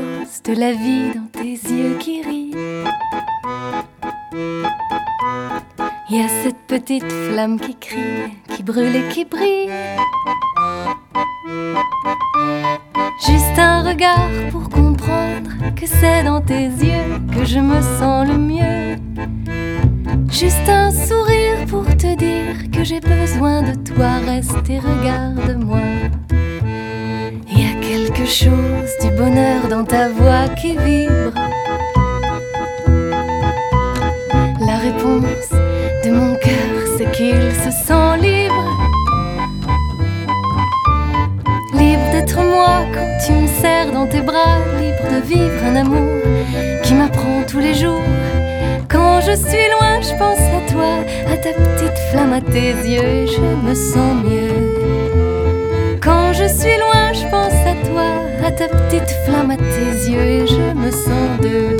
chose de la vie dans tes yeux qui rient. Il y a cette petite flamme qui crie, qui brûle et qui brille. Juste un regard pour comprendre que c'est dans tes yeux que je me sens le mieux. Juste un sourire pour te dire que j'ai besoin de toi, reste et regarde-moi. Il y a quelque chose du bonheur dans ta voix qui vibre. La réponse de mon cœur, c'est qu'il se sent libre. Libre d'être moi quand tu me serres dans tes bras. Libre de vivre un amour qui m'apprend tous les jours. Quand je suis loin, je pense à toi, à ta petite flamme, à tes yeux, et je me sens mieux. Quand je suis loin, je pense à toi, à ta petite flamme, à tes yeux, et je me sens deux.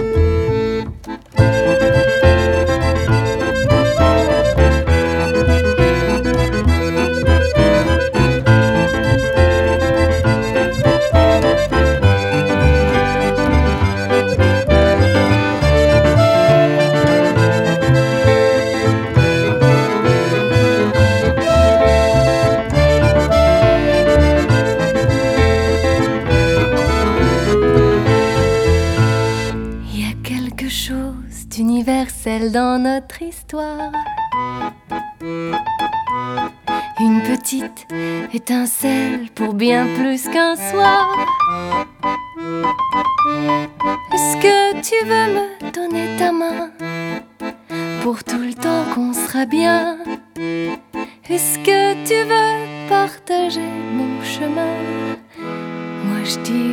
D'universel dans notre histoire. Une petite étincelle pour bien plus qu'un soir. Est-ce que tu veux me donner ta main pour tout le temps qu'on sera bien? Est-ce que tu veux partager mon chemin? Moi je dis